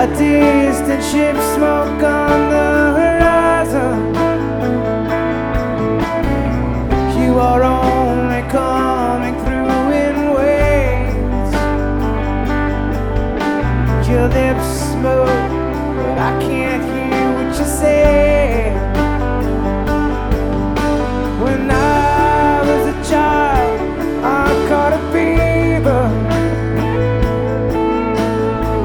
A distant ship, smoke on the horizon. You are only coming through in waves. Your lips move, but I can't hear what you say.